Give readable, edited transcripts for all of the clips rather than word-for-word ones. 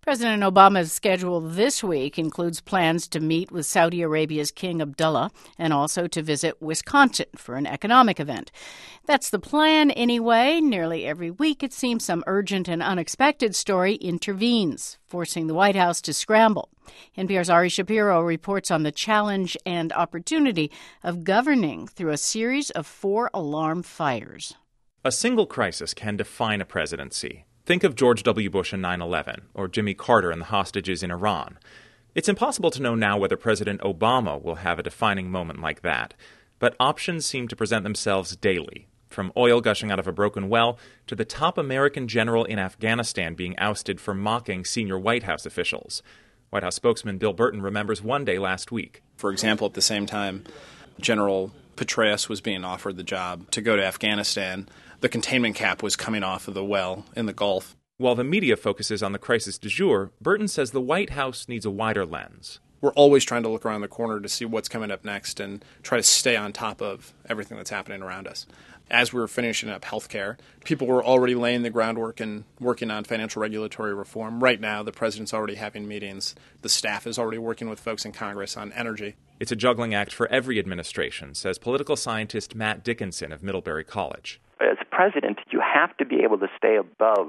President Obama's schedule this week includes plans to meet with Saudi Arabia's King Abdullah and also to visit Wisconsin for an economic event. That's the plan anyway. Nearly every week, it seems some urgent and unexpected story intervenes, forcing the White House to scramble. NPR's Ari Shapiro reports on the challenge and opportunity of governing through a series of 4 alarm fires. A single crisis can define a presidency. Think of George W. Bush in 9/11, or Jimmy Carter and the hostages in Iran. It's impossible to know now whether President Obama will have a defining moment like that, but options seem to present themselves daily, from oil gushing out of a broken well to the top American general in Afghanistan being ousted for mocking senior White House officials. White House spokesman Bill Burton remembers one day last week. For example, at the same time General Petraeus was being offered the job to go to Afghanistan, the containment cap was coming off of the well in the Gulf. While the media focuses on the crisis du jour, Burton says the White House needs a wider lens. We're always trying to look around the corner to see what's coming up next and try to stay on top of everything that's happening around us. As we were finishing up healthcare, people were already laying the groundwork and working on financial regulatory reform. Right now, the president's already having meetings. The staff is already working with folks in Congress on energy. It's a juggling act for every administration, says political scientist Matt Dickinson of Middlebury College. As president, you have to be able to stay above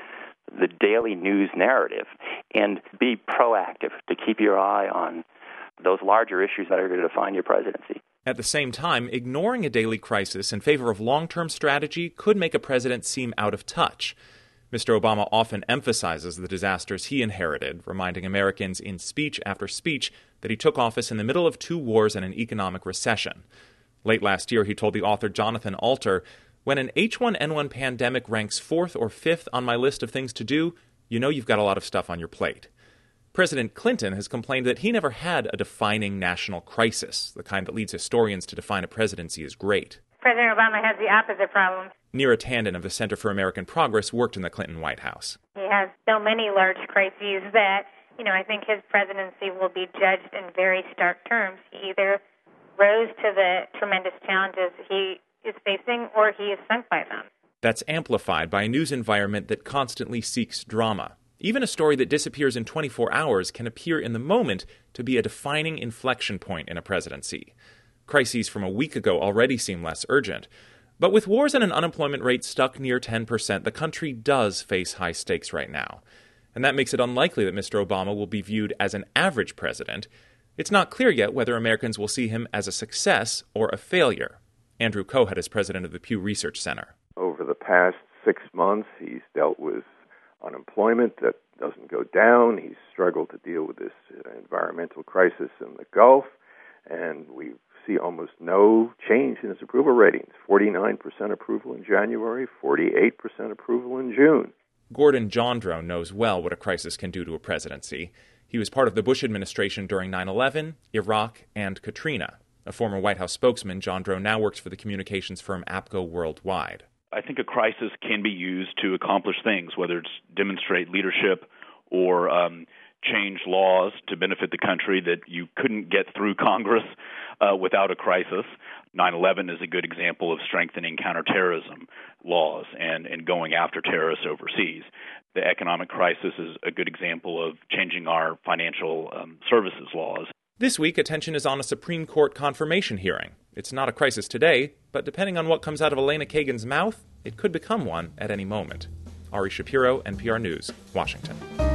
the daily news narrative and be proactive to keep your eye on those larger issues that are going to define your presidency. At the same time, ignoring a daily crisis in favor of long-term strategy could make a president seem out of touch. Mr. Obama often emphasizes the disasters he inherited, reminding Americans in speech after speech that he took office in the middle of 2 wars and an economic recession. Late last year, he told the author Jonathan Alter, "When an H1N1 pandemic ranks 4th or 5th on my list of things to do, you know you've got a lot of stuff on your plate." President Clinton has complained that he never had a defining national crisis, the kind that leads historians to define a presidency as great. President Obama has the opposite problem. Neera Tanden of the Center for American Progress worked in the Clinton White House. He has so many large crises that, I think his presidency will be judged in very stark terms. He either rose to the tremendous challenges he is facing or he is sunk by them. That's amplified by a news environment that constantly seeks drama. Even a story that disappears in 24 hours can appear in the moment to be a defining inflection point in a presidency. Crises from a week ago already seem less urgent. But with wars and an unemployment rate stuck near 10%, the country does face high stakes right now. And that makes it unlikely that Mr. Obama will be viewed as an average president. It's not clear yet whether Americans will see him as a success or a failure. Andrew Kohut is president of the Pew Research Center. Over the past 6 months, he's dealt with unemployment that doesn't go down. He's struggled to deal with this environmental crisis in the Gulf, and we see almost no change in his approval ratings. 49% approval in January, 48% approval in June. Gordon Jondro knows well what a crisis can do to a presidency. He was part of the Bush administration during 9/11, Iraq, and Katrina. A former White House spokesman, Jondro now works for the communications firm APCO Worldwide. I think a crisis can be used to accomplish things, whether it's demonstrate leadership or change laws to benefit the country that you couldn't get through Congress without a crisis. 9/11 is a good example of strengthening counterterrorism laws and going after terrorists overseas. The economic crisis is a good example of changing our financial services laws. This week, attention is on a Supreme Court confirmation hearing. It's not a crisis today, but depending on what comes out of Elena Kagan's mouth, it could become one at any moment. Ari Shapiro, NPR News, Washington.